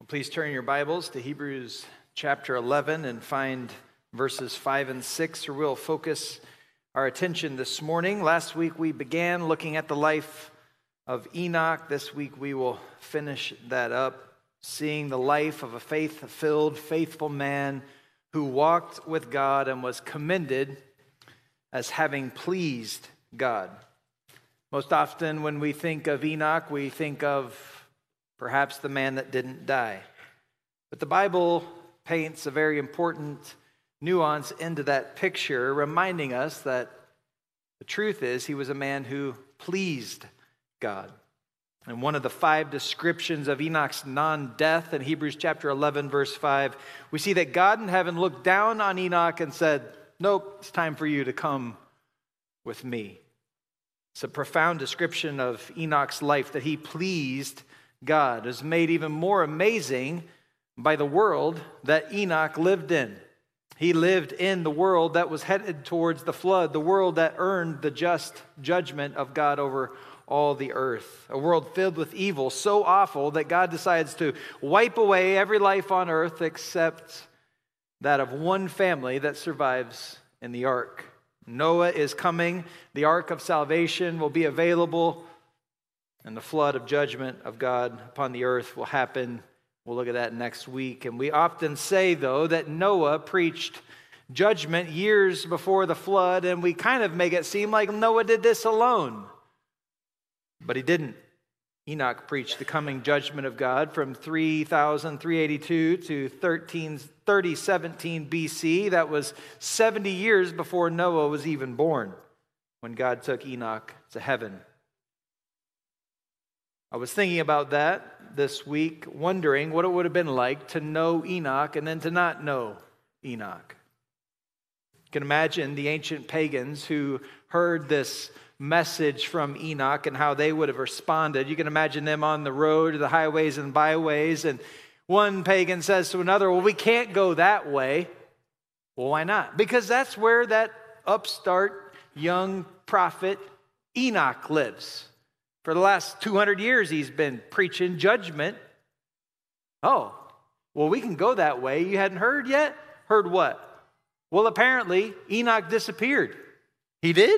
Please turn your Bibles to Hebrews chapter 11 and find verses 5 and 6, where we'll focus our attention this morning. Last week we began looking at the life of Enoch. This week we will finish that up, seeing the life of a faith-filled, faithful man who walked with God and was commended as having pleased God. Most often when we think of Enoch, we think of perhaps the man that didn't die. But the Bible paints a very important nuance into that picture, reminding us that the truth is he was a man who pleased God. And one of the 5 descriptions of Enoch's non-death in Hebrews chapter 11, verse 5, we see that God in heaven looked down on Enoch and said, "Nope, it's time for you to come with me." It's a profound description of Enoch's life, that he pleased God. Is made even more amazing by the world that Enoch lived in. He lived in the world that was headed towards the flood, the world that earned the just judgment of God over all the earth. A world filled with evil, so awful that God decides to wipe away every life on earth except that of one family that survives in the ark. Noah is coming. The ark of salvation will be available, and the flood of judgment of God upon the earth will happen. We'll look at that next week. And we often say, though, that Noah preached judgment years before the flood, and we kind of make it seem like Noah did this alone. But he didn't. Enoch preached the coming judgment of God from 3,382 to 3017 BC. That was 70 years before Noah was even born, when God took Enoch to heaven. I was thinking about that this week, wondering what it would have been like to know Enoch and then to not know Enoch. You can imagine the ancient pagans who heard this message from Enoch and how they would have responded. You can imagine them on the road, the highways and byways, and one pagan says to another, "Well, we can't go that way." Well, why not? Because that's where that upstart young prophet Enoch lives. For the last 200 years, he's been preaching judgment. Oh, well, we can go that way. You hadn't heard yet? Heard what? Well, apparently, Enoch disappeared. He did?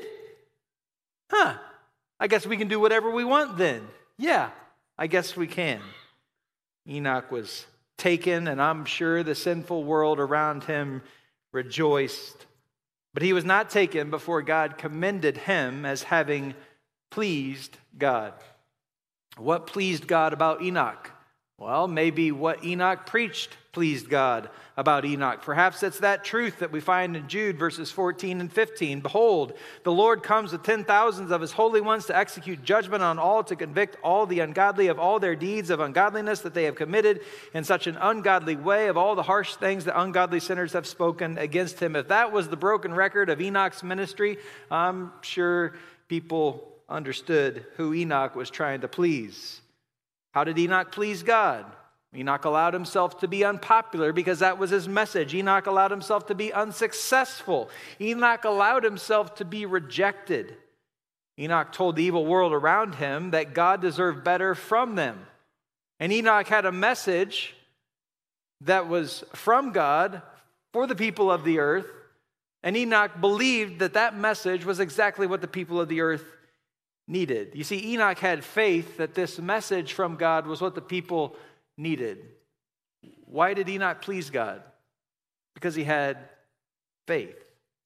I guess we can do whatever we want then. Yeah, I guess we can. Enoch was taken, and I'm sure the sinful world around him rejoiced. But he was not taken before God commended him as having pleased God. What pleased God about Enoch? Well, maybe what Enoch preached pleased God about Enoch. Perhaps it's that truth that we find in Jude verses 14 and 15. "Behold, the Lord comes with 10,000s of his holy ones to execute judgment on all, to convict all the ungodly of all their deeds of ungodliness that they have committed in such an ungodly way, of all the harsh things that ungodly sinners have spoken against him." If that was the broken record of Enoch's ministry, I'm sure people understood who Enoch was trying to please. How did Enoch please God? Enoch allowed himself to be unpopular because that was his message. Enoch allowed himself to be unsuccessful. Enoch allowed himself to be rejected. Enoch told the evil world around him that God deserved better from them. And Enoch had a message that was from God for the people of the earth. And Enoch believed that that message was exactly what the people of the earth needed. You see, Enoch had faith that this message from God was what the people needed. Why did Enoch please God? Because he had faith.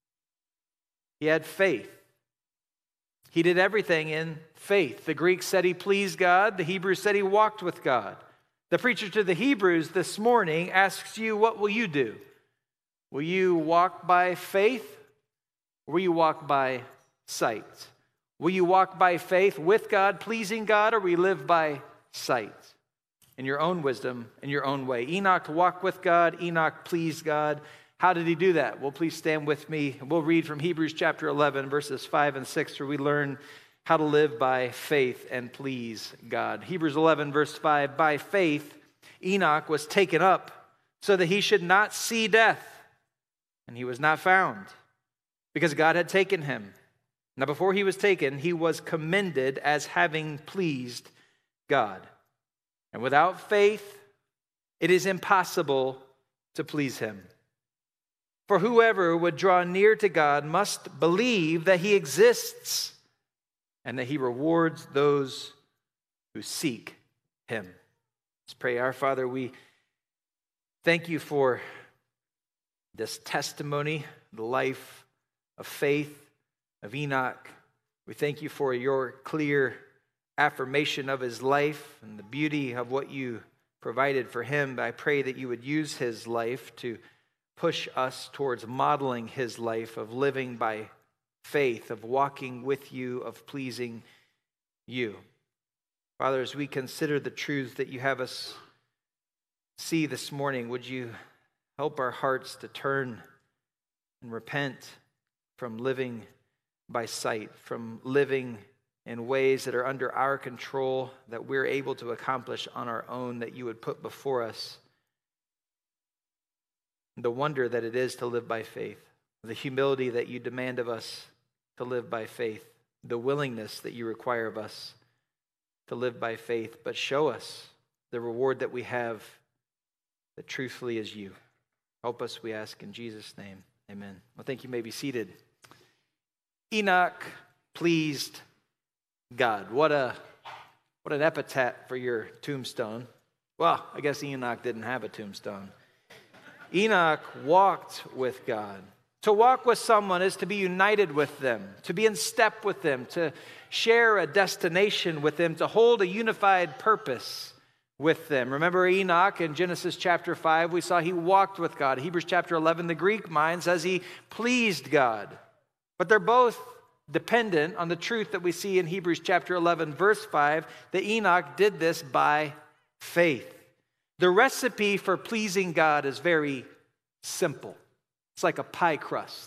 He had faith. He did everything in faith. The Greeks said he pleased God. The Hebrews said he walked with God. The preacher to the Hebrews this morning asks you, what will you do? Will you walk by faith, or will you walk by sight? Will you walk by faith with God, pleasing God, or will you live by sight? In your own wisdom, in your own way. Enoch walked with God. Enoch pleased God. How did he do that? Well, please stand with me. We'll read from Hebrews chapter 11, verses 5 and 6, where we learn how to live by faith and please God. Hebrews 11, verse 5, "By faith Enoch was taken up so that he should not see death, and he was not found, because God had taken him. Now before he was taken, he was commended as having pleased God. And without faith, it is impossible to please him. For whoever would draw near to God must believe that he exists and that he rewards those who seek him. Let's pray. Our Father, we thank you for this testimony, the life of faith of Enoch. We thank you for your clear affirmation of his life and the beauty of what you provided for him. I pray that you would use his life to push us towards modeling his life of living by faith, of walking with you, of pleasing you. Father, as we consider the truths that you have us see this morning, would you help our hearts to turn and repent from living by sight, from living in ways that are under our control, that we're able to accomplish on our own, that you would put before us the wonder that it is to live by faith, the humility that you demand of us to live by faith, the willingness that you require of us to live by faith, but show us the reward that we have that truthfully is you. Help us, we ask in Jesus' name. Amen. Well, thank you. You may be seated. Enoch pleased God. What an epitaph for your tombstone. Well, I guess Enoch didn't have a tombstone. Enoch walked with God. To walk with someone is to be united with them, to be in step with them, to share a destination with them, to hold a unified purpose with them. Remember Enoch in Genesis chapter 5, we saw he walked with God. Hebrews chapter 11, the Greek mind says he pleased God. But they're both dependent on the truth that we see in Hebrews chapter 11, verse 5, that Enoch did this by faith. The recipe for pleasing God is very simple. It's like a pie crust.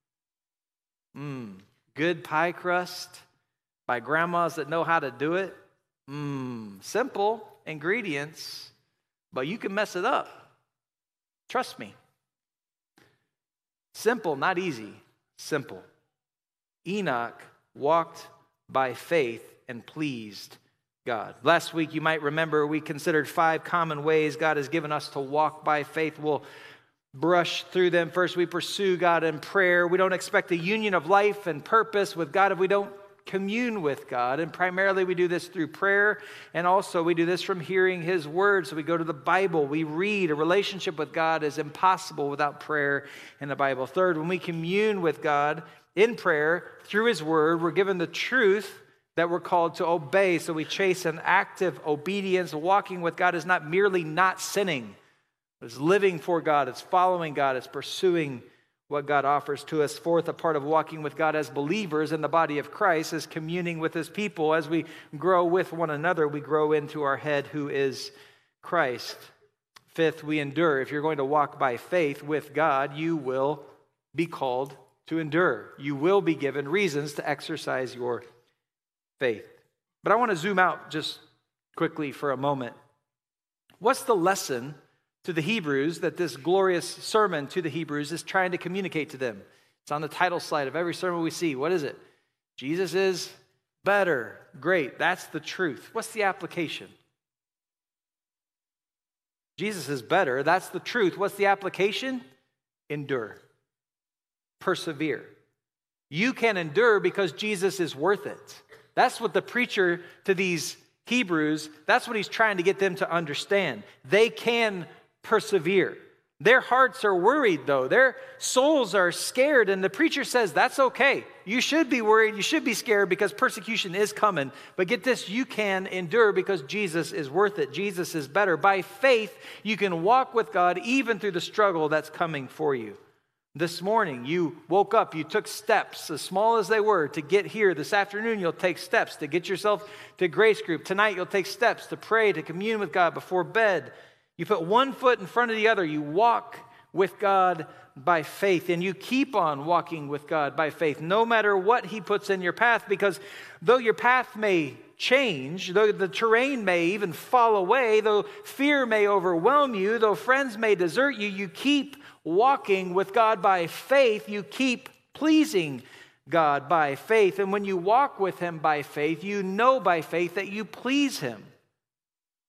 Good pie crust by grandmas that know how to do it. Simple ingredients, but you can mess it up. Trust me. Simple, not easy. Simple. Enoch walked by faith and pleased God. Last week, you might remember, we considered 5 common ways God has given us to walk by faith. We'll brush through them. First, we pursue God in prayer. We don't expect a union of life and purpose with God if we don't commune with God. And primarily, we do this through prayer. And also, we do this from hearing his word. So we go to the Bible. We read. A relationship with God is impossible without prayer in the Bible. Third, when we commune with God in prayer through his word, we're given the truth that we're called to obey. So we chase an active obedience. Walking with God is not merely not sinning. It's living for God. It's following God. It's pursuing what God offers to us. Fourth, a part of walking with God as believers in the body of Christ is communing with his people. As we grow with one another, we grow into our head, who is Christ. Fifth, we endure. If you're going to walk by faith with God, you will be called to endure. You will be given reasons to exercise your faith. But I want to zoom out just quickly for a moment. What's the lesson to the Hebrews that this glorious sermon to the Hebrews is trying to communicate to them? It's on the title slide of every sermon we see. What is it? Jesus is better. Great. That's the truth. What's the application? Jesus is better. That's the truth. What's the application? Endure. Persevere. You can endure because Jesus is worth it. That's what the preacher to these Hebrews, that's what he's trying to get them to understand. They can persevere. Their hearts are worried, though. Their souls are scared, and the preacher says, that's okay. You should be worried. You should be scared because persecution is coming. But get this, you can endure because Jesus is worth it. Jesus is better. By faith, you can walk with God even through the struggle that's coming for you. This morning, you woke up, you took steps, as small as they were, to get here. This afternoon, you'll take steps to get yourself to Grace Group. Tonight, you'll take steps to pray, to commune with God before bed. You put one foot in front of the other. You walk with God by faith, and you keep on walking with God by faith, no matter what he puts in your path, because though your path may change, though the terrain may even fall away, though fear may overwhelm you, though friends may desert you, you keep walking with God by faith. You keep pleasing God by faith. And when you walk with him by faith, you know by faith that you please him.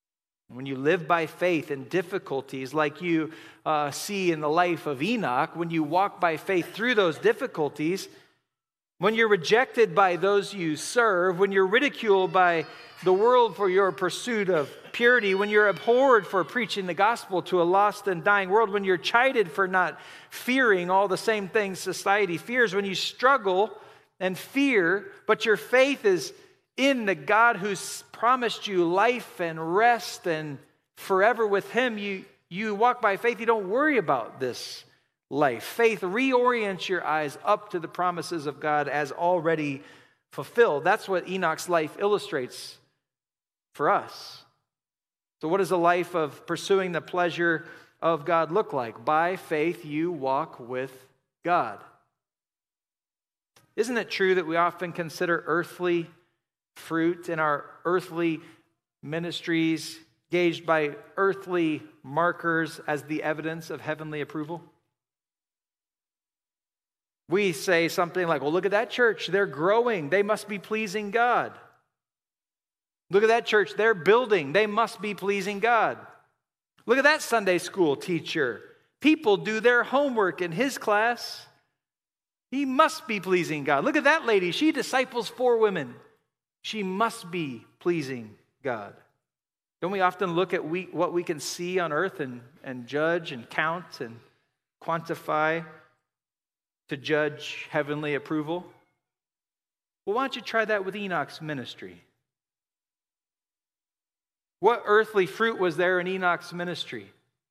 When you live by faith in difficulties like you see in the life of Enoch, when you walk by faith through those difficulties, when you're rejected by those you serve, when you're ridiculed by the world for your pursuit of purity, when you're abhorred for preaching the gospel to a lost and dying world, when you're chided for not fearing all the same things society fears, when you struggle and fear, but your faith is in the God who's promised you life and rest and forever with Him, you walk by faith. You don't worry about this life. Faith reorients your eyes up to the promises of God as already fulfilled. That's what Enoch's life illustrates for us. So what does a life of pursuing the pleasure of God look like? By faith, you walk with God. Isn't it true that we often consider earthly fruit in our earthly ministries, gauged by earthly markers as the evidence of heavenly approval? We say something like, well, look at that church. They're growing. They must be pleasing God. Look at that church. They're building. They must be pleasing God. Look at that Sunday school teacher. People do their homework in his class. He must be pleasing God. Look at that lady. She disciples 4 women. She must be pleasing God. Don't we often look at what we can see on earth and judge and count and quantify to judge heavenly approval? Well, why don't you try that with Enoch's ministry? What earthly fruit was there in Enoch's ministry?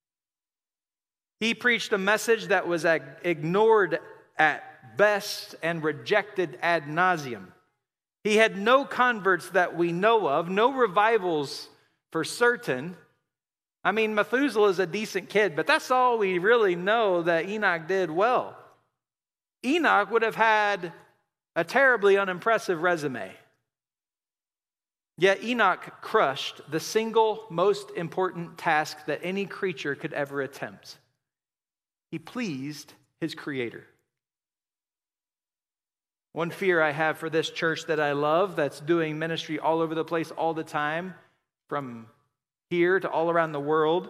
He preached a message that was ignored at best and rejected ad nauseum. He had no converts that we know of, no revivals for certain. I mean, Methuselah is a decent kid, but that's all we really know that Enoch did well. Enoch would have had a terribly unimpressive resume. Yet Enoch crushed the single most important task that any creature could ever attempt. He pleased his Creator. One fear I have for this church that I love, that's doing ministry all over the place all the time, from here to all around the world,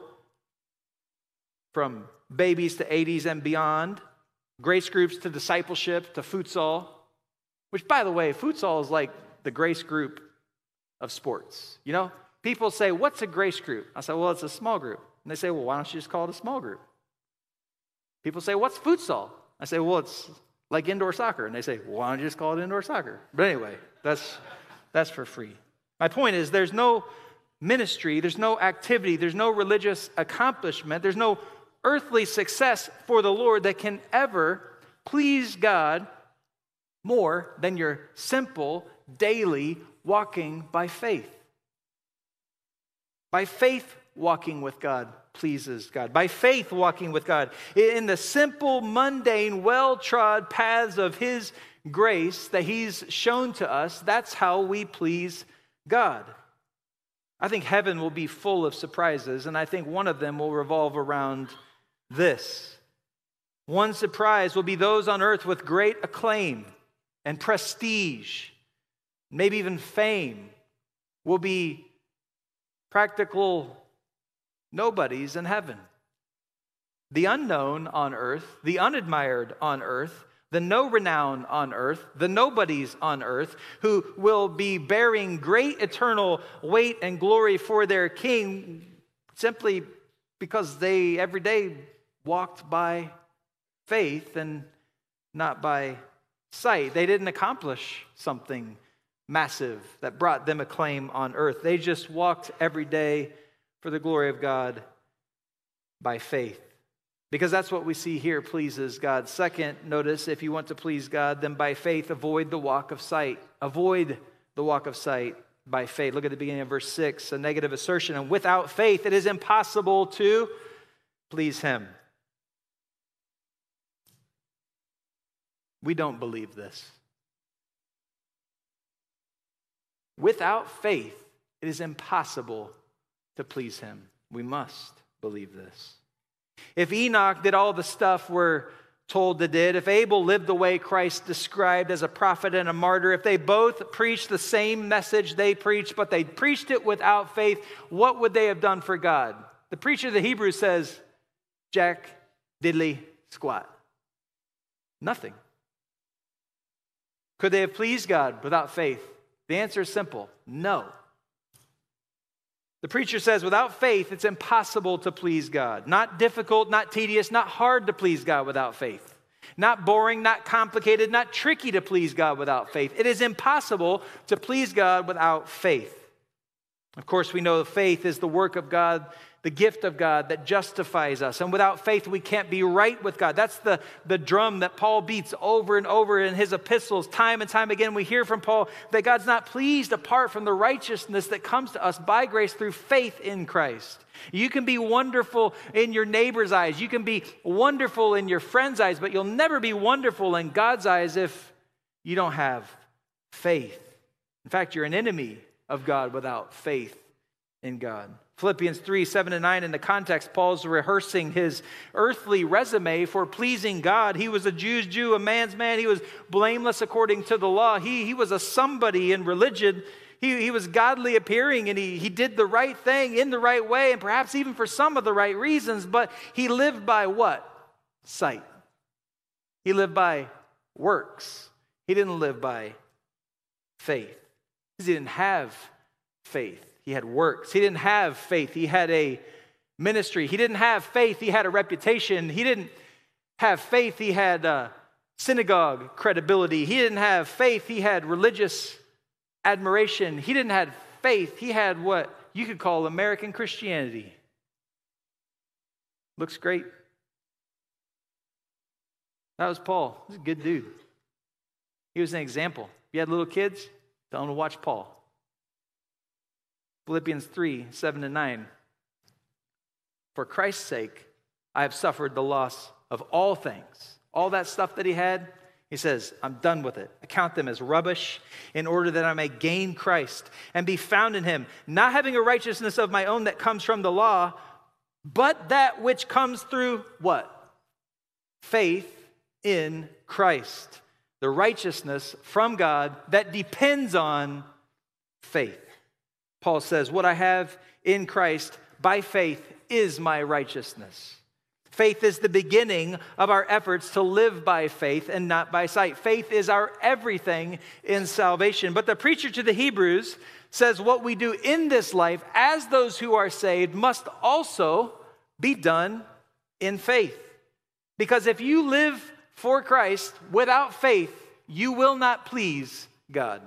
from babies to 80s and beyond, grace groups to discipleship to futsal, which, by the way, futsal is like the grace group of sports. You know, people say, what's a grace group? I say, well, it's a small group. And they say, well, why don't you just call it a small group? People say, what's futsal? I say, well, it's like indoor soccer. And they say, well, why don't you just call it indoor soccer? But anyway, that's for free. My point is, there's no ministry, there's no activity, there's no religious accomplishment, there's no earthly success for the Lord that can ever please God more than your simple, daily walking by faith. By faith, walking with God pleases God. By faith, walking with God in the simple, mundane, well-trod paths of His grace that He's shown to us, that's how we please God. I think heaven will be full of surprises, and I think one of them will revolve around this. One surprise will be those on earth with great acclaim and prestige, maybe even fame, will be practical nobodies in heaven. The unknown on earth, the unadmired on earth, the no renown on earth, the nobodies on earth, who will be bearing great eternal weight and glory for their King simply because they every day walked by faith and not by sight. They didn't accomplish something massive that brought them acclaim on earth. They just walked every day for the glory of God by faith. Because that's what we see here pleases God. Second, notice, if you want to please God, then by faith avoid the walk of sight. Avoid the walk of sight by faith. Look at the beginning of verse 6, a negative assertion. And without faith, it is impossible to please Him. We don't believe this. Without faith, it is impossible to please Him. We must believe this. If Enoch did all the stuff we're told to did, if Abel lived the way Christ described as a prophet and a martyr, if they both preached the same message they preached, but they preached it without faith, what would they have done for God? The preacher of the Hebrews says, jack, diddly, squat. Nothing. Could they have pleased God without faith? The answer is simple, no. The preacher says without faith, it's impossible to please God. Not difficult, not tedious, not hard to please God without faith. Not boring, not complicated, not tricky to please God without faith. It is impossible to please God without faith. Of course, we know faith is the work of God, the gift of God that justifies us. And without faith, we can't be right with God. That's the drum that Paul beats over and over in his epistles. Time and time again, we hear from Paul that God's not pleased apart from the righteousness that comes to us by grace through faith in Christ. You can be wonderful in your neighbor's eyes. You can be wonderful in your friend's eyes, but you'll never be wonderful in God's eyes if you don't have faith. In fact, you're an enemy of God without faith in God. Philippians 3, 7 and 9, in the context, Paul's rehearsing his earthly resume for pleasing God. He was a Jew's Jew, a man's man. He was blameless according to the law. He was a somebody in religion. He was godly appearing, and he did the right thing in the right way, and perhaps even for some of the right reasons, but he lived by what? Sight. He lived by works. He didn't live by faith. Because he didn't have faith. He had works. He didn't have faith. He had a ministry. He didn't have faith. He had a reputation. He didn't have faith. He had synagogue credibility. He didn't have faith. He had religious admiration. He didn't have faith. He had what you could call American Christianity. Looks great. That was Paul. He's a good dude. He was an example. If you had little kids, tell them to watch Paul. Philippians 3, 7 and 9. For Christ's sake, I have suffered the loss of all things. All that stuff that he had, he says, I'm done with it. I count them as rubbish in order that I may gain Christ and be found in him, not having a righteousness of my own that comes from the law, but that which comes through what? Faith in Christ. The righteousness from God that depends on faith. Paul says, what I have in Christ by faith is my righteousness. Faith is the beginning of our efforts to live by faith and not by sight. Faith is our everything in salvation. But the preacher to the Hebrews says what we do in this life as those who are saved must also be done in faith. Because if you live for Christ without faith, you will not please God.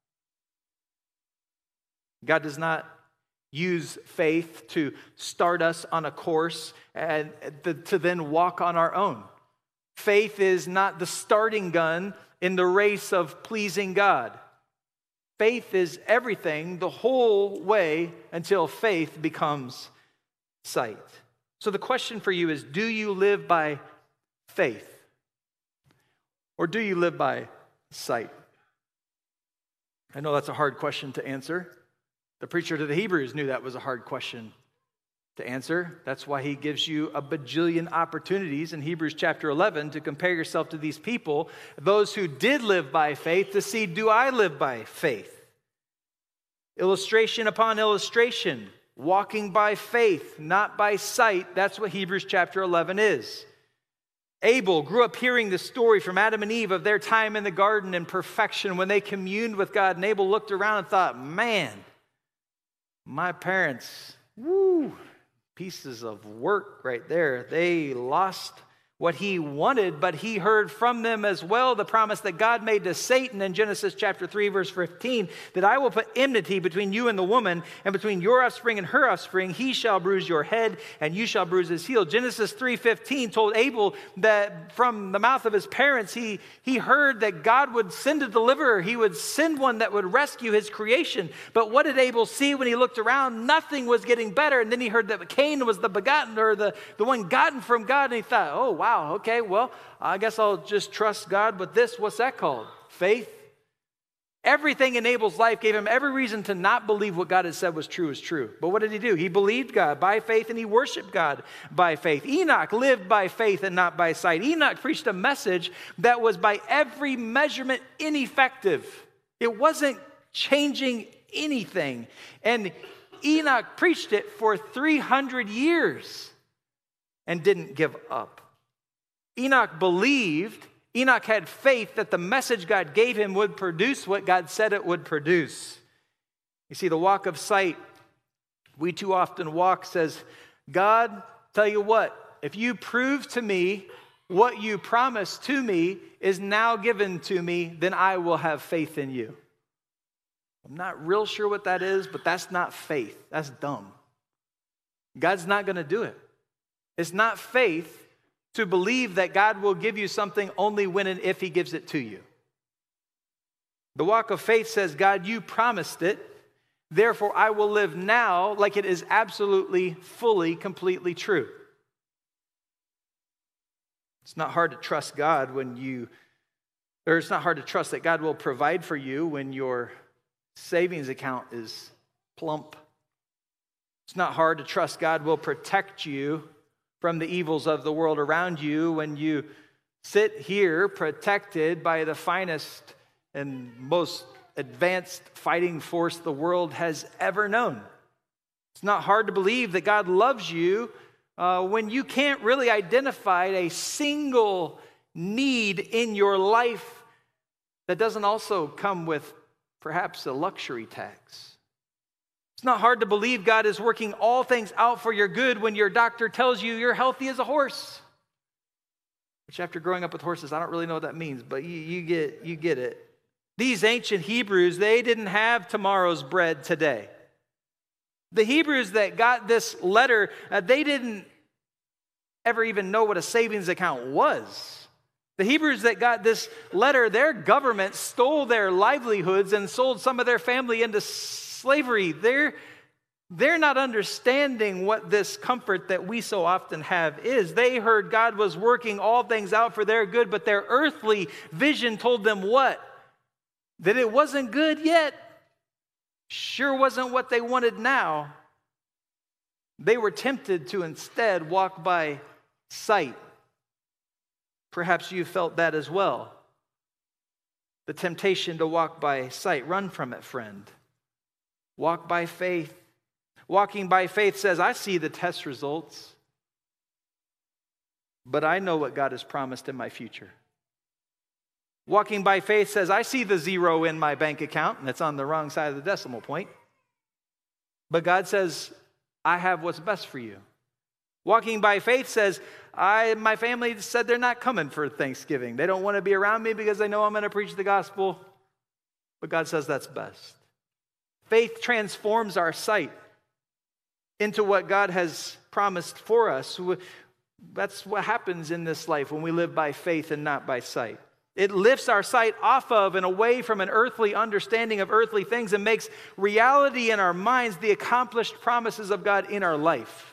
God does not use faith to start us on a course and to then walk on our own. Faith is not the starting gun in the race of pleasing God. Faith is everything the whole way until faith becomes sight. So the question for you is, do you live by faith? Or do you live by sight? I know that's a hard question to answer. The preacher to the Hebrews knew that was a hard question to answer. That's why he gives you a bajillion opportunities in Hebrews chapter 11 to compare yourself to these people, those who did live by faith, to see, do I live by faith? Illustration upon illustration, walking by faith, not by sight. That's what Hebrews chapter 11 is. Abel grew up hearing the story from Adam and Eve of their time in the garden in perfection when they communed with God. And Abel looked around and thought, man, my parents, pieces of work right there. They lost what he wanted, but he heard from them as well the promise that God made to Satan in Genesis chapter 3, verse 15, that I will put enmity between you and the woman, and between your offspring and her offspring. He shall bruise your head, and you shall bruise his heel. Genesis 3:15 told Abel that from the mouth of his parents, he heard that God would send a deliverer. He would send one that would rescue his creation. But what did Abel see when he looked around? Nothing was getting better. And then he heard that Cain was the begotten, or the one gotten from God, and he thought, oh, wow, okay, well, I guess I'll just trust God with this. What's that called? Faith. Everything in Abel's life gave him every reason to not believe what God had said was true. But what did he do? He believed God by faith and he worshiped God by faith. Enoch lived by faith and not by sight. Enoch preached a message that was by every measurement ineffective. It wasn't changing anything. And Enoch preached it for 300 years and didn't give up. Enoch believed, Enoch had faith that the message God gave him would produce what God said it would produce. You see, the walk of sight we too often walk says, God, tell you what, if you prove to me what you promised to me is now given to me, then I will have faith in you. I'm not real sure what that is, but that's not faith. That's dumb. God's not going to do it. It's not faith to believe that God will give you something only when and if he gives it to you. The walk of faith says, God, you promised it. Therefore, I will live now like it is absolutely, fully, completely true. It's not hard to trust God it's not hard to trust that God will provide for you when your savings account is plump. It's not hard to trust God will protect you from the evils of the world around you when you sit here protected by the finest and most advanced fighting force the world has ever known. It's not hard to believe that God loves you when you can't really identify a single need in your life that doesn't also come with perhaps a luxury tax. It's not hard to believe God is working all things out for your good when your doctor tells you you're healthy as a horse. Which after growing up with horses, I don't really know what that means, but you get it. These ancient Hebrews, they didn't have tomorrow's bread today. The Hebrews that got this letter, they didn't ever even know what a savings account was. The Hebrews that got this letter, their government stole their livelihoods and sold some of their family into slavery. They're not understanding what this comfort that we so often have is. They heard God was working all things out for their good, but their earthly vision told them what? That it wasn't good yet. Sure wasn't what they wanted now. They were tempted to instead walk by sight. Perhaps you felt that as well. The temptation to walk by sight. Run from it, friend. Walk by faith. Walking by faith says, I see the test results, but I know what God has promised in my future. Walking by faith says, I see the zero in my bank account, and it's on the wrong side of the decimal point, but God says, I have what's best for you. Walking by faith says, my family said they're not coming for Thanksgiving. They don't want to be around me because they know I'm going to preach the gospel, but God says that's best. Faith transforms our sight into what God has promised for us. That's what happens in this life when we live by faith and not by sight. It lifts our sight off of and away from an earthly understanding of earthly things and makes reality in our minds the accomplished promises of God in our life.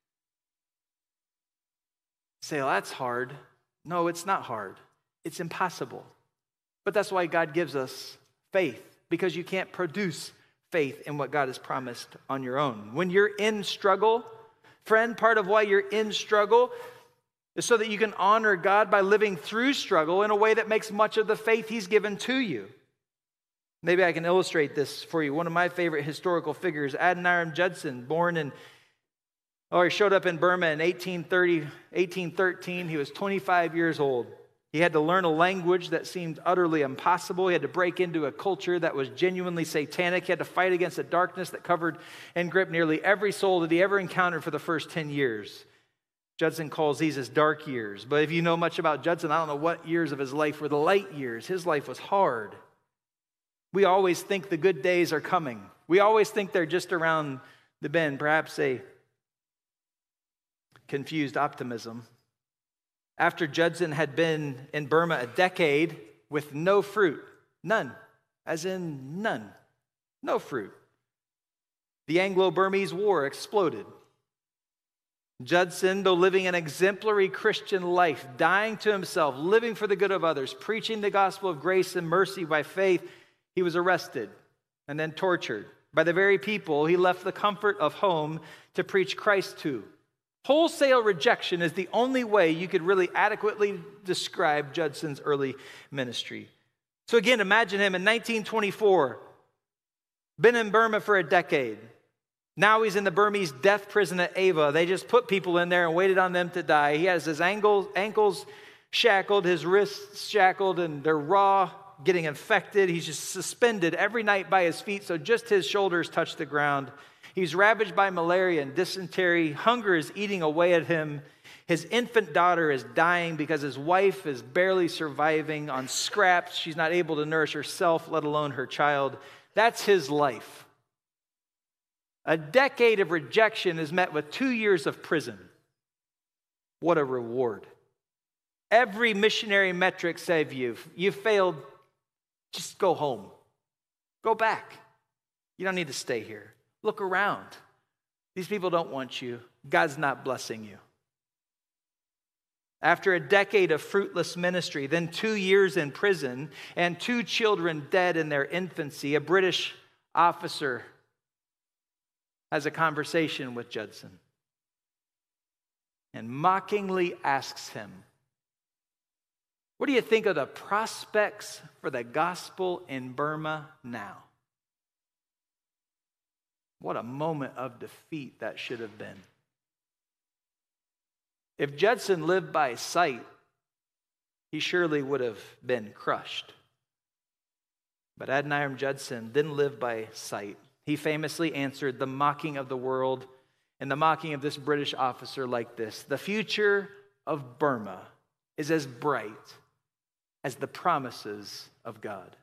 Say, well, that's hard. No, it's not hard. It's impossible. But that's why God gives us faith, because you can't produce faith in what God has promised on your own. When you're in struggle, friend, part of why you're in struggle is so that you can honor God by living through struggle in a way that makes much of the faith he's given to you. Maybe I can illustrate this for you. One of my favorite historical figures, Adoniram Judson, he showed up in Burma in 1813. He was 25 years old. He had to learn a language that seemed utterly impossible. He had to break into a culture that was genuinely satanic. He had to fight against a darkness that covered and gripped nearly every soul that he ever encountered for the first 10 years. Judson calls these his dark years. But if you know much about Judson, I don't know what years of his life were the light years. His life was hard. We always think the good days are coming. We always think they're just around the bend, perhaps a confused optimism. After Judson had been in Burma a decade with no fruit, none, as in none, no fruit, the Anglo-Burmese War exploded. Judson, though living an exemplary Christian life, dying to himself, living for the good of others, preaching the gospel of grace and mercy by faith, he was arrested and then tortured by the very people he left the comfort of home to preach Christ to. Wholesale rejection is the only way you could really adequately describe Judson's early ministry. So again, imagine him in 1924, been in Burma for a decade. Now he's in the Burmese death prison at Ava. They just put people in there and waited on them to die. He has his ankles shackled, his wrists shackled, and they're raw, getting infected. He's just suspended every night by his feet, so just his shoulders touch the ground. He's ravaged by malaria and dysentery. Hunger is eating away at him. His infant daughter is dying because his wife is barely surviving on scraps. She's not able to nourish herself, let alone her child. That's his life. A decade of rejection is met with 2 years of prison. What a reward. Every missionary metric says you've failed, just go home. Go back. You don't need to stay here. Look around. These people don't want you. God's not blessing you. After a decade of fruitless ministry, then 2 years in prison, and 2 children dead in their infancy, a British officer has a conversation with Judson and mockingly asks him, "What do you think of the prospects for the gospel in Burma now?" What a moment of defeat that should have been. If Judson lived by sight, he surely would have been crushed. But Adoniram Judson didn't live by sight. He famously answered the mocking of the world and the mocking of this British officer like this: "The future of Burma is as bright as the promises of God."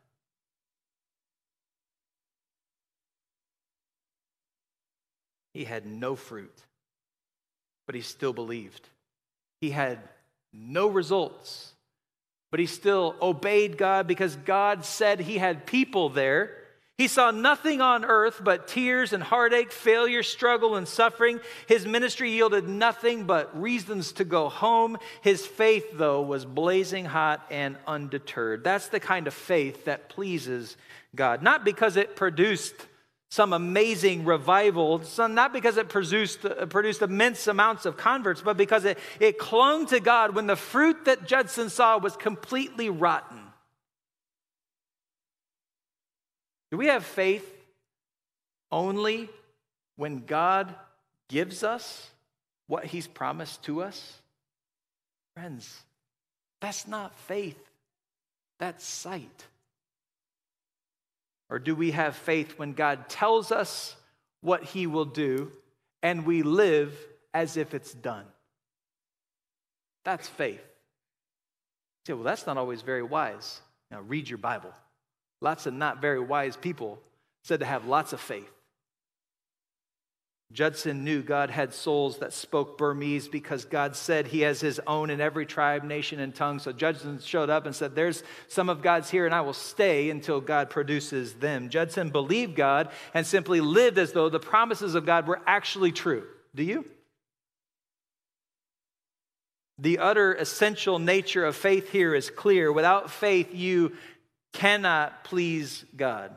He had no fruit, but he still believed. He had no results, but he still obeyed God because God said he had people there. He saw nothing on earth but tears and heartache, failure, struggle, and suffering. His ministry yielded nothing but reasons to go home. His faith, though, was blazing hot and undeterred. That's the kind of faith that pleases God. Not because it produced some amazing revival, not because it produced immense amounts of converts, but because it clung to God when the fruit that Judson saw was completely rotten. Do we have faith only when God gives us what he's promised to us? Friends, that's not faith, that's sight. Or do we have faith when God tells us what he will do and we live as if it's done? That's faith. You say, well, that's not always very wise. Now, read your Bible. Lots of not very wise people said to have lots of faith. Judson knew God had souls that spoke Burmese because God said he has his own in every tribe, nation, and tongue. So Judson showed up and said, "There's some of God's here, and I will stay until God produces them." Judson believed God and simply lived as though the promises of God were actually true. Do you? The utter essential nature of faith here is clear. Without faith, you cannot please God.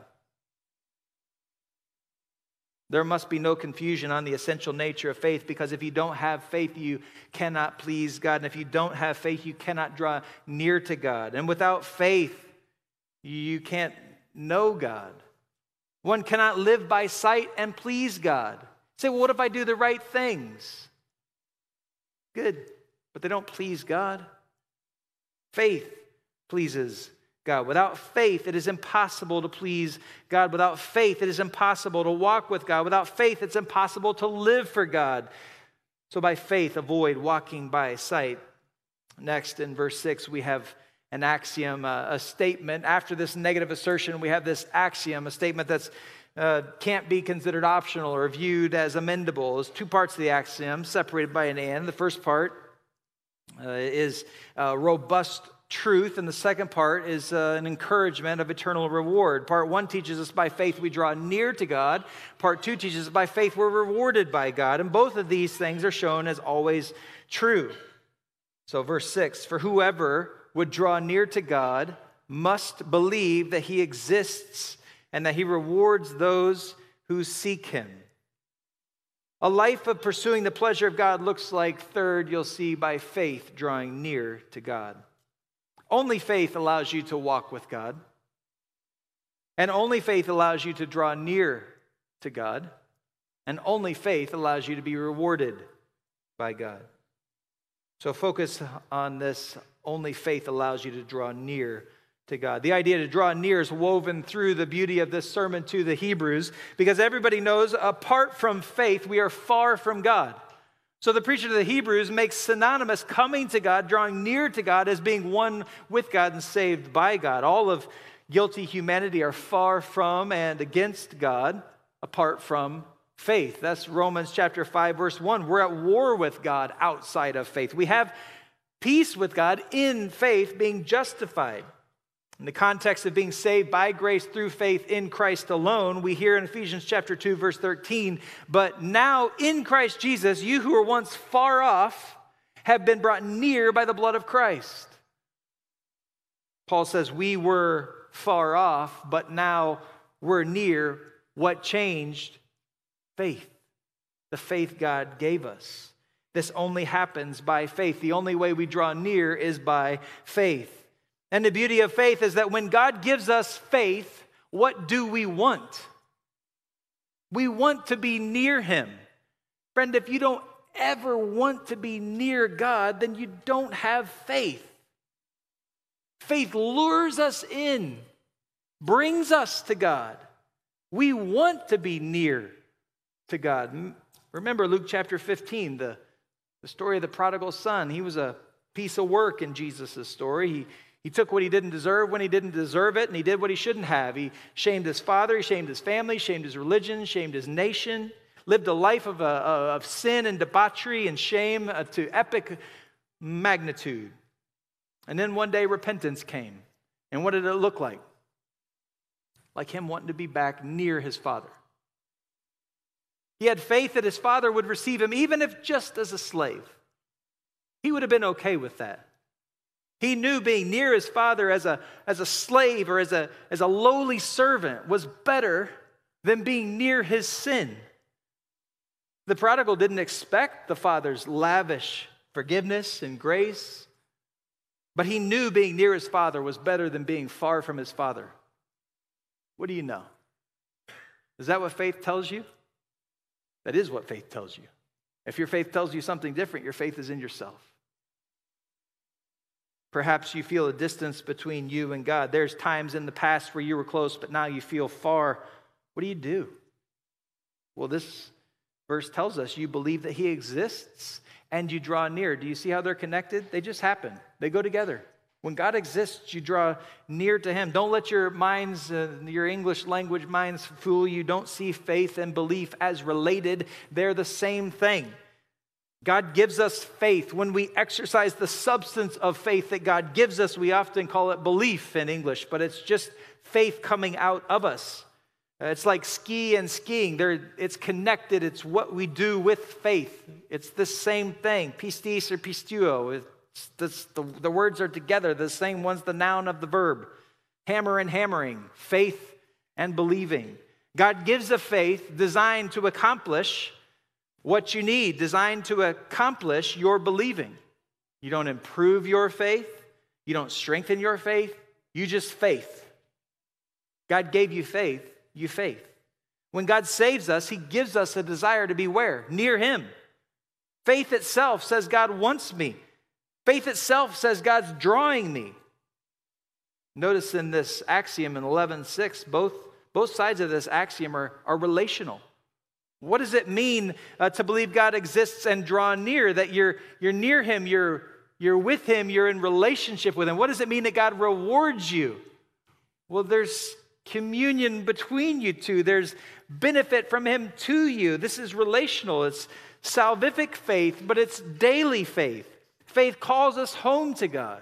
There must be no confusion on the essential nature of faith, because if you don't have faith, you cannot please God. And if you don't have faith, you cannot draw near to God. And without faith, you can't know God. One cannot live by sight and please God. Say, well, what if I do the right things? Good, but they don't please God. Faith pleases God. Without faith, it is impossible to please God. Without faith, it is impossible to walk with God. Without faith, it's impossible to live for God. So by faith, avoid walking by sight. Next, in verse 6, we have an axiom, a statement. After this negative assertion, we have this axiom, a statement that's can't be considered optional or viewed as amendable. There's 2 parts of the axiom, separated by an and. The first part is robust truth, and the second part is an encouragement of eternal reward. Part 1 teaches us by faith we draw near to God. Part 2 teaches us by faith we're rewarded by God. And both of these things are shown as always true. So verse 6, "For whoever would draw near to God must believe that he exists and that he rewards those who seek him. A life of pursuing the pleasure of God looks like, third, you'll see, by faith drawing near to God. Only faith allows you to walk with God. And only faith allows you to draw near to God. And only faith allows you to be rewarded by God. So focus on this. Only faith allows you to draw near to God. The idea to draw near is woven through the beauty of this sermon to the Hebrews, because everybody knows apart from faith, we are far from God. So the preacher to the Hebrews makes synonymous coming to God, drawing near to God, as being one with God and saved by God. All of guilty humanity are far from and against God apart from faith. That's Romans chapter 5, verse 1. We're at war with God outside of faith. We have peace with God in faith, being justified. In the context of being saved by grace through faith in Christ alone, we hear in Ephesians chapter 2, verse 13, but now in Christ Jesus, you who were once far off have been brought near by the blood of Christ. Paul says we were far off, but now we're near. What changed? Faith. The faith God gave us. This only happens by faith. The only way we draw near is by faith. And the beauty of faith is that when God gives us faith, what do we want? We want to be near him. Friend, if you don't ever want to be near God, then you don't have faith. Faith lures us in, brings us to God. We want to be near to God. Remember Luke chapter 15, the story of the prodigal son. He was a piece of work in Jesus' story. He took what he didn't deserve when he didn't deserve it, and he did what he shouldn't have. He shamed his father, he shamed his family, shamed his religion, shamed his nation, lived a life of sin and debauchery and shame to epic magnitude. And then one day repentance came. And what did it look like? Like him wanting to be back near his father. He had faith that his father would receive him, even if just as a slave. He would have been okay with that. He knew being near his father as a slave or as a lowly servant was better than being near his sin. The prodigal didn't expect the father's lavish forgiveness and grace, but he knew being near his father was better than being far from his father. What do you know? Is that what faith tells you? That is what faith tells you. If your faith tells you something different, your faith is in yourself. Perhaps you feel a distance between you and God. There's times in the past where you were close, but now you feel far. What do? Well, this verse tells us you believe that he exists and you draw near. Do you see how they're connected? They just happen. They go together. When God exists, you draw near to him. Don't let your minds, your English language minds fool you. Don't see faith and belief as related. They're the same thing. God gives us faith. When we exercise the substance of faith that God gives us, we often call it belief in English, but it's just faith coming out of us. It's like ski and skiing. It's connected. It's what we do with faith. It's the same thing. Pistis or pisteuo. The words are together. The same one's the noun of the verb. Hammer and hammering. Faith and believing. God gives a faith designed to accomplish what you need, designed to accomplish your believing. You don't improve your faith. You don't strengthen your faith. You just faith. God gave you faith. You faith. When God saves us, he gives us a desire to be where? Near him. Faith itself says God wants me. Faith itself says God's drawing me. Notice in this axiom in 11:6, both sides of this axiom are relational. What does it mean to believe God exists and draw near? That you're near him, you're with him, you're in relationship with him. What does it mean that God rewards you? Well, there's communion between you two. There's benefit from him to you. This is relational. It's salvific faith, but it's daily faith. Faith calls us home to God.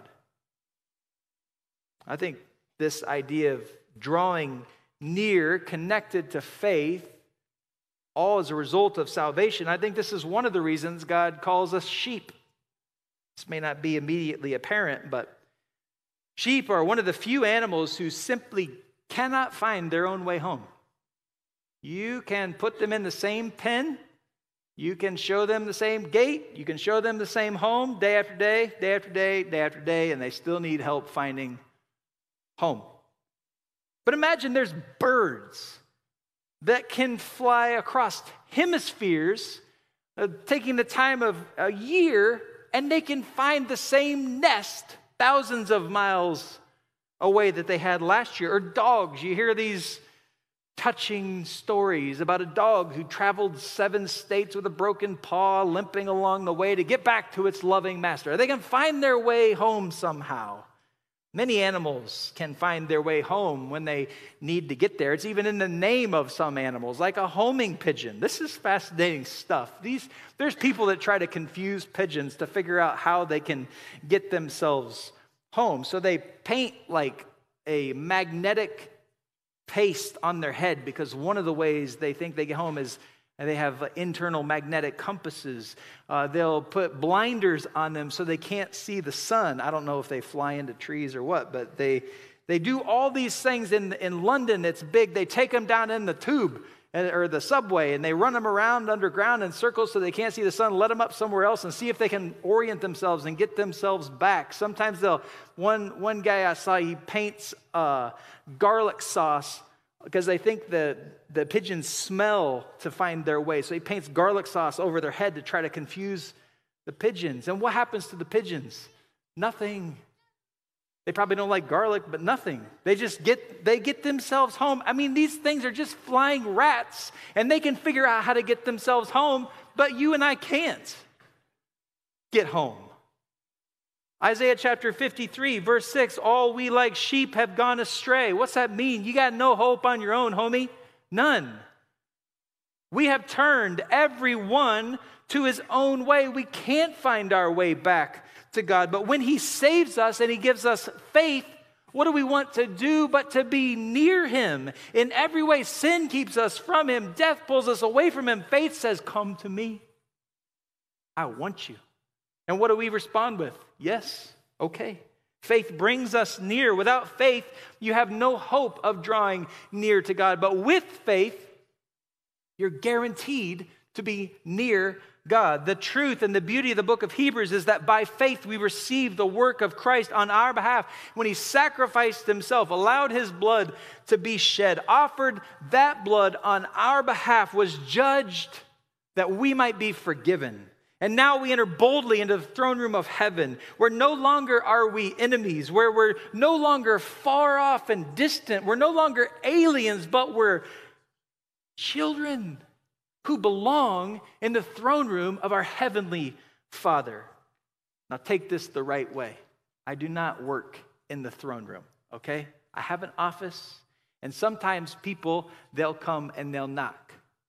I think this idea of drawing near, connected to faith, all as a result of salvation, I think this is one of the reasons God calls us sheep. This may not be immediately apparent, but Sheep are one of the few animals who simply cannot find their own way home. You can put them in the same pen. You can show them the same gate. You can show them the same home day after day, day after day, day after day, and they still need help finding home. But imagine there's birds that can fly across hemispheres, taking the time of a year, and they can find the same nest thousands of miles away that they had last year. Or dogs. You hear these touching stories about a dog who traveled 7 states with a broken paw, limping along the way to get back to its loving master. They can find their way home somehow. Many animals can find their way home when they need to get there. It's even in the name of some animals, like a homing pigeon. This is fascinating stuff. There's people that try to confuse pigeons to figure out how they can get themselves home. So they paint like a magnetic paste on their head, because one of the ways they think they get home is they have internal magnetic compasses. They'll put blinders on them so they can't see the sun. I don't know if they fly into trees or what, but they do all these things in London. It's big. They take them down in the tube or the subway, and they run them around underground in circles so they can't see the sun, let them up somewhere else and see if they can orient themselves and get themselves back. Sometimes one guy I saw, he paints garlic sauce because they think the pigeons smell to find their way. So he paints garlic sauce over their head to try to confuse the pigeons. And what happens to the pigeons? Nothing. They probably don't like garlic, but nothing. They get themselves home. I mean, these things are just flying rats, and they can figure out how to get themselves home, but you and I can't get home. Isaiah chapter 53, verse 6, all we like sheep have gone astray. What's that mean? You got no hope on your own, homie. None. We have turned everyone to his own way. We can't find our way back to God. But when he saves us and he gives us faith, what do we want to do but to be near him? In every way, sin keeps us from him. Death pulls us away from him. Faith says, come to me. I want you. And what do we respond with? Yes, okay. Faith brings us near. Without faith, you have no hope of drawing near to God. But with faith, you're guaranteed to be near God. The truth and the beauty of the book of Hebrews is that by faith we receive the work of Christ on our behalf when he sacrificed himself, allowed his blood to be shed, offered that blood on our behalf, was judged that we might be forgiven. And now we enter boldly into the throne room of heaven, where no longer are we enemies, where we're no longer far off and distant. We're no longer aliens, but we're children who belong in the throne room of our heavenly Father. Now take this the right way. I do not work in the throne room, okay? I have an office, and sometimes people, they'll come and they'll knock.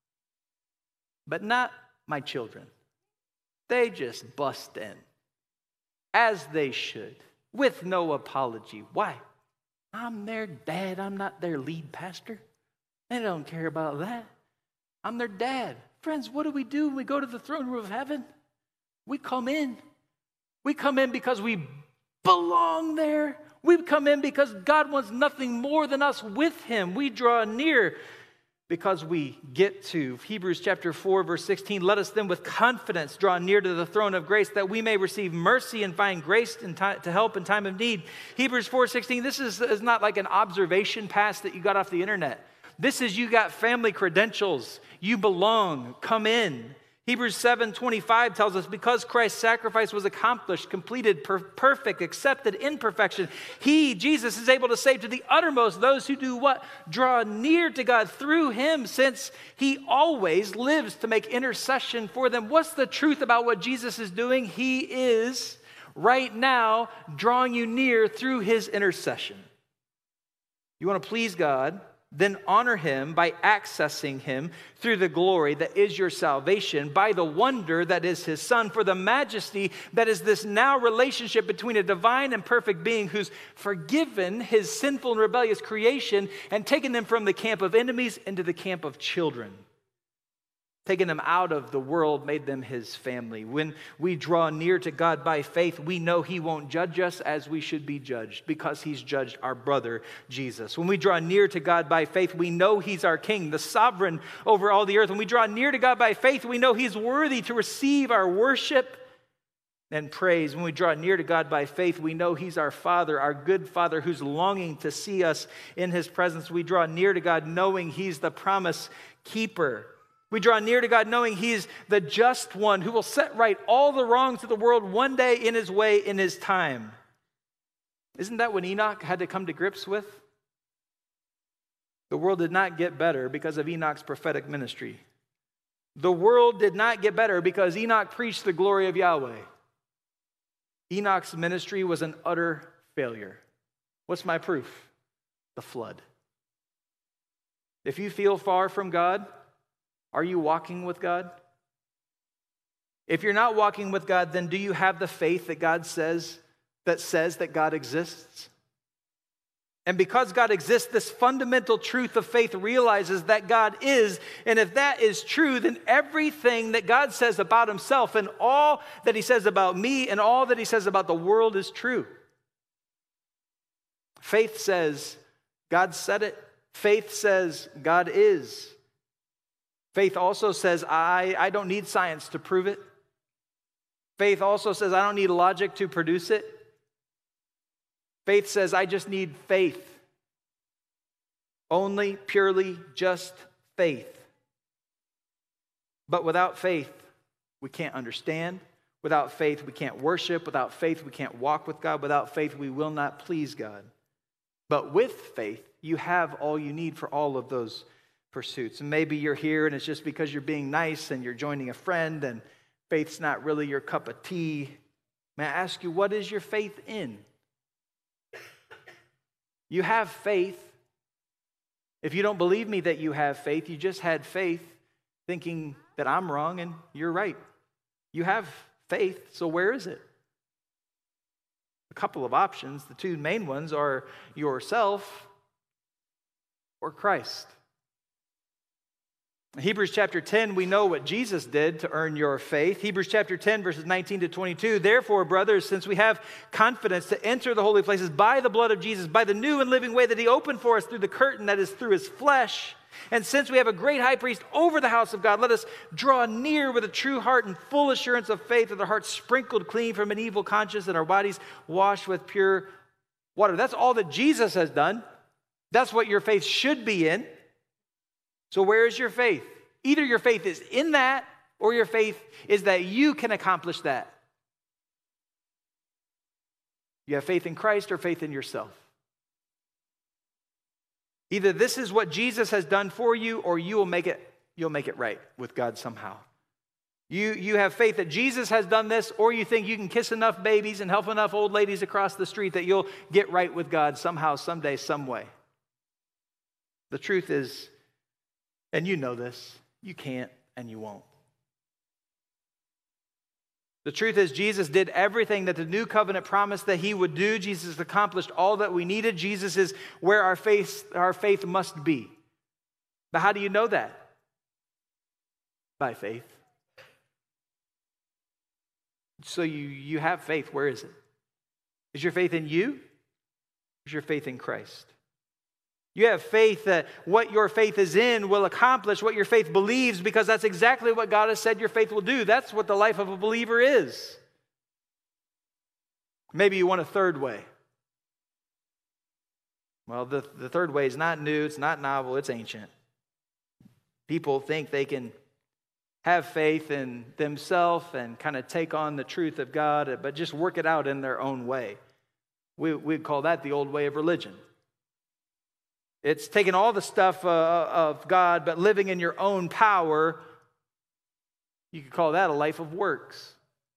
But not my children. They just bust in, as they should, with no apology. Why? I'm their dad. I'm not their lead pastor. They don't care about that. I'm their dad. Friends, what do we do when we go to the throne room of heaven? We come in. We come in because we belong there. We come in because God wants nothing more than us with him. We draw near because we get to Hebrews chapter 4, verse 16. Let us then with confidence draw near to the throne of grace, that we may receive mercy and find grace to help in time of need. Hebrews 4:16, this is not like an observation pass that you got off the internet. This is, you got family credentials. You belong. Come in. Hebrews 7:25 tells us, because Christ's sacrifice was accomplished, completed, perfect, accepted in perfection, he, Jesus, is able to save to the uttermost those who do what? Draw near to God through him, since he always lives to make intercession for them. What's the truth about what Jesus is doing? He is right now drawing you near through his intercession. You want to please God? Then honor him by accessing him through the glory that is your salvation, by the wonder that is his Son, for the majesty that is this now relationship between a divine and perfect being who's forgiven his sinful and rebellious creation and taken them from the camp of enemies into the camp of children. taken them out of the world, made them his family. When we draw near to God by faith, we know he won't judge us as we should be judged because he's judged our brother, Jesus. When we draw near to God by faith, we know he's our king, the sovereign over all the earth. When we draw near to God by faith, we know he's worthy to receive our worship and praise. When we draw near to God by faith, we know he's our Father, our good Father who's longing to see us in his presence. We draw near to God knowing he's the promise keeper. We draw near to God knowing he's the just one who will set right all the wrongs of the world one day in his way, in his time. Isn't that what Enoch had to come to grips with? The world did not get better because of Enoch's prophetic ministry. The world did not get better because Enoch preached the glory of Yahweh. Enoch's ministry was an utter failure. What's my proof? The flood. If you feel far from God, are you walking with God? If you're not walking with God, then do you have the faith that God says that God exists? And because God exists, this fundamental truth of faith realizes that God is, and if that is true, then everything that God says about himself and all that he says about me and all that he says about the world is true. Faith says God said it. Faith says God is. Faith also says, I don't need science to prove it. Faith also says, I don't need logic to produce it. Faith says, I just need faith. Only, purely, just faith. But without faith, we can't understand. Without faith, we can't worship. Without faith, we can't walk with God. Without faith, we will not please God. But with faith, you have all you need for all of those pursuits. And maybe you're here and it's just because you're being nice and you're joining a friend and faith's not really your cup of tea. May I ask you, what is your faith in? You have faith. If you don't believe me that you have faith, you just had faith thinking that I'm wrong and you're right. You have faith, so where is it? A couple of options. The two main ones are yourself or Christ. In Hebrews chapter 10, we know what Jesus did to earn your faith. Hebrews chapter 10, verses 19 to 22. Therefore, brothers, since we have confidence to enter the holy places by the blood of Jesus, by the new and living way that he opened for us through the curtain that is through his flesh, and since we have a great high priest over the house of God, let us draw near with a true heart and full assurance of faith, with our hearts sprinkled clean from an evil conscience and our bodies washed with pure water. That's all that Jesus has done. That's what your faith should be in. So where is your faith? Either your faith is in that, or your faith is that you can accomplish that. You have faith in Christ or faith in yourself. Either this is what Jesus has done for you, or you'll make it right with God somehow. You have faith that Jesus has done this, or you think you can kiss enough babies and help enough old ladies across the street that you'll get right with God somehow, someday, some way. The truth is, and you know this, you can't and you won't. The truth is, Jesus did everything that the new covenant promised that he would do. Jesus accomplished all that we needed. Jesus is where our faith must be. But how do you know that? By faith. So you have faith. Where is it? Is your faith in you? Or is your faith in Christ? You have faith that what your faith is in will accomplish what your faith believes, because that's exactly what God has said your faith will do. That's what the life of a believer is. Maybe you want a third way. Well, the third way is not new, it's not novel, it's ancient. People think they can have faith in themselves and kind of take on the truth of God, but just work it out in their own way. We'd call that the old way of religion. It's taking all the stuff of God, but living in your own power. You could call that a life of works.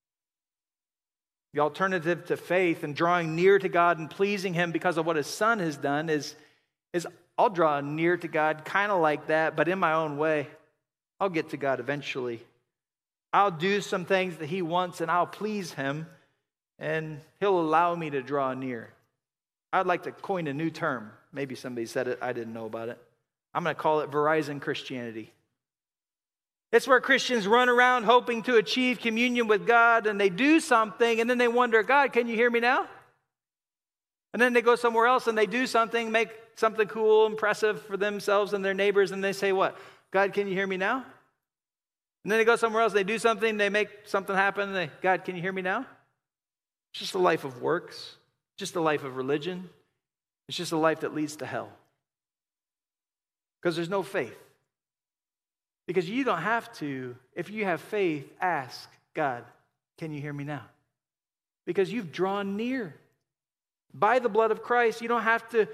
The alternative to faith and drawing near to God and pleasing him because of what his Son has done is I'll draw near to God kind of like that, but in my own way. I'll get to God eventually. I'll do some things that he wants and I'll please him, and he'll allow me to draw near. I'd like to coin a new term. Maybe somebody said it, I didn't know about it. I'm going to call it Verizon Christianity. It's where Christians run around hoping to achieve communion with God, and they do something, and then they wonder, God, can you hear me now? And then they go somewhere else and they do something, make something cool, impressive for themselves and their neighbors, and they say what? God, can you hear me now? And then they go somewhere else, they do something, they make something happen, and they, God, can you hear me now? It's just a life of works, just a life of religion. It's just a life that leads to hell. Because there's no faith. Because you don't have to, if you have faith, ask God, can you hear me now? Because you've drawn near. By the blood of Christ, you don't have to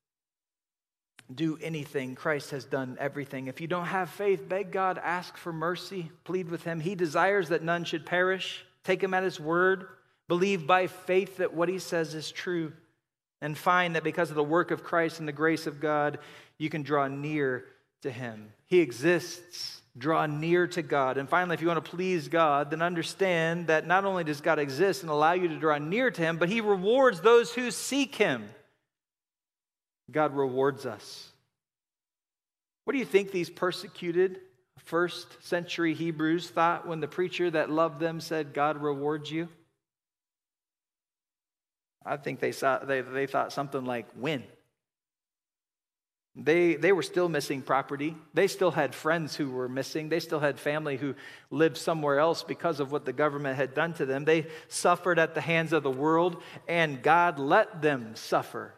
do anything. Christ has done everything. If you don't have faith, beg God, ask for mercy, plead with him. He desires that none should perish. Take him at his word. Believe by faith that what he says is true. And find that because of the work of Christ and the grace of God, you can draw near to him. He exists. Draw near to God. And finally, if you want to please God, then understand that not only does God exist and allow you to draw near to him, but he rewards those who seek him. God rewards us. What do you think these persecuted first century Hebrews thought when the preacher that loved them said, God rewards you? I think they thought something like, when? They were still missing property. They still had friends who were missing. They still had family who lived somewhere else because of what the government had done to them. They suffered at the hands of the world, and God let them suffer.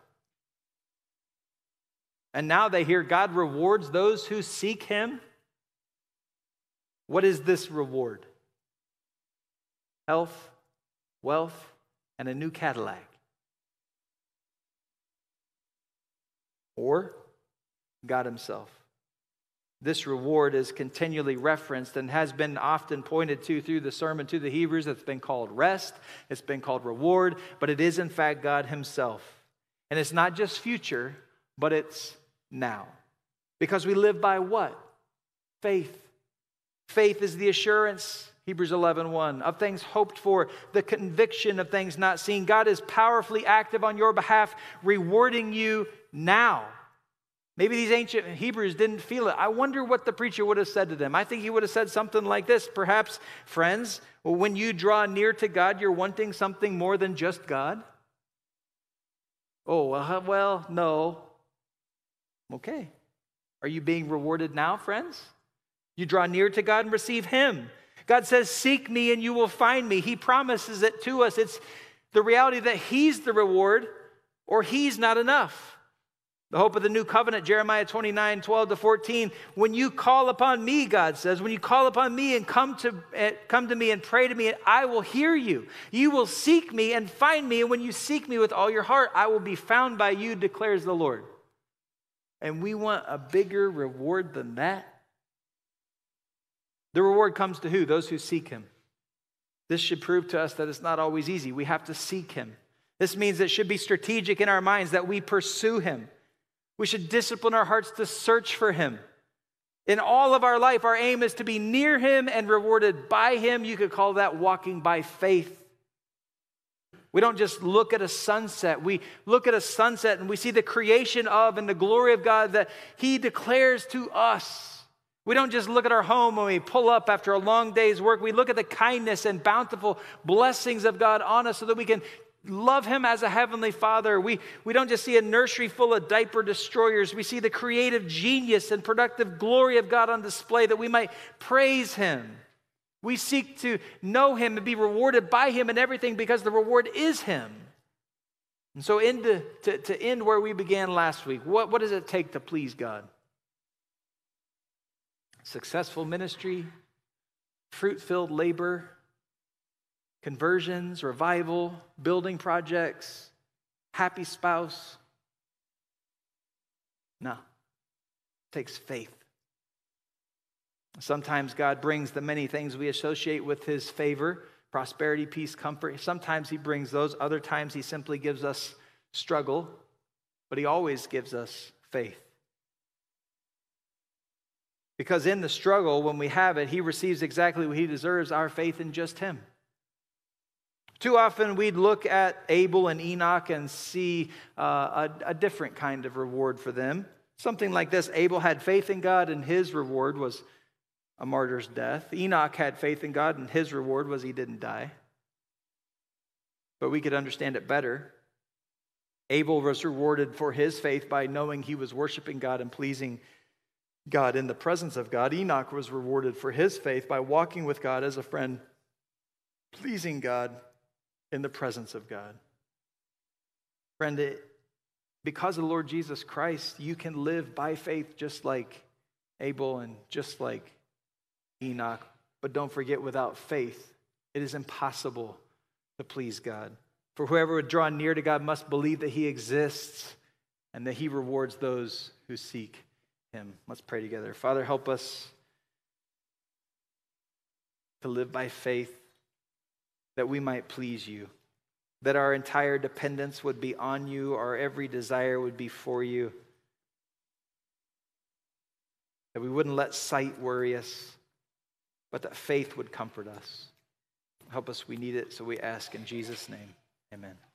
And now they hear God rewards those who seek him. What is this reward? Health, wealth, and a new Cadillac. Or God himself. This reward is continually referenced and has been often pointed to through the sermon to the Hebrews. It's been called rest. It's been called reward. But it is in fact God himself. And it's not just future, but it's now. Because we live by what? Faith. Faith is the assurance, Hebrews 11:1, of things hoped for, the conviction of things not seen. God is powerfully active on your behalf, rewarding you now. Maybe these ancient Hebrews didn't feel it. I wonder what the preacher would have said to them. I think he would have said something like this. Perhaps, friends, when you draw near to God, you're wanting something more than just God. Oh, well, no. Okay. Are you being rewarded now, friends? You draw near to God and receive him. God says, seek me and you will find me. He promises it to us. It's the reality that he's the reward or he's not enough. The hope of the new covenant, Jeremiah 29:12-14. When you call upon me, God says, when you call upon me and come to me and pray to me, I will hear you. You will seek me and find me. And when you seek me with all your heart, I will be found by you, declares the Lord. And we want a bigger reward than that. The reward comes to who? Those who seek him. This should prove to us that it's not always easy. We have to seek him. This means it should be strategic in our minds that we pursue him. We should discipline our hearts to search for him. In all of our life, our aim is to be near him and rewarded by him. You could call that walking by faith. We don't just look at a sunset. We look at a sunset and we see the creation of and the glory of God that he declares to us. We don't just look at our home when we pull up after a long day's work. We look at the kindness and bountiful blessings of God on us so that we can love him as a heavenly father. We don't just see a nursery full of diaper destroyers. We see the creative genius and productive glory of God on display that we might praise him. We seek to know him and be rewarded by him in everything because the reward is him. And so to end where we began last week, what does it take to please God? Successful ministry, fruit-filled labor, conversions, revival, building projects, happy spouse. No, it takes faith. Sometimes God brings the many things we associate with his favor, prosperity, peace, comfort. Sometimes he brings those. Other times he simply gives us struggle, but he always gives us faith. Because in the struggle, when we have it, he receives exactly what he deserves, our faith in just him. Too often we'd look at Abel and Enoch and see a different kind of reward for them. Something like this: Abel had faith in God and his reward was a martyr's death. Enoch had faith in God, and his reward was he didn't die. But we could understand it better. Abel was rewarded for his faith by knowing he was worshiping God and pleasing God in the presence of God. Enoch was rewarded for his faith by walking with God as a friend, pleasing God in the presence of God. Friend, because of the Lord Jesus Christ, you can live by faith just like Abel and just like Enoch. But don't forget, without faith, it is impossible to please God. For whoever would draw near to God must believe that he exists and that he rewards those who seek him. Let's pray together. Father, help us to live by faith that we might please you, that our entire dependence would be on you, our every desire would be for you, that we wouldn't let sight worry us, but that faith would comfort us. Help us, we need it, so we ask in Jesus' name. Amen.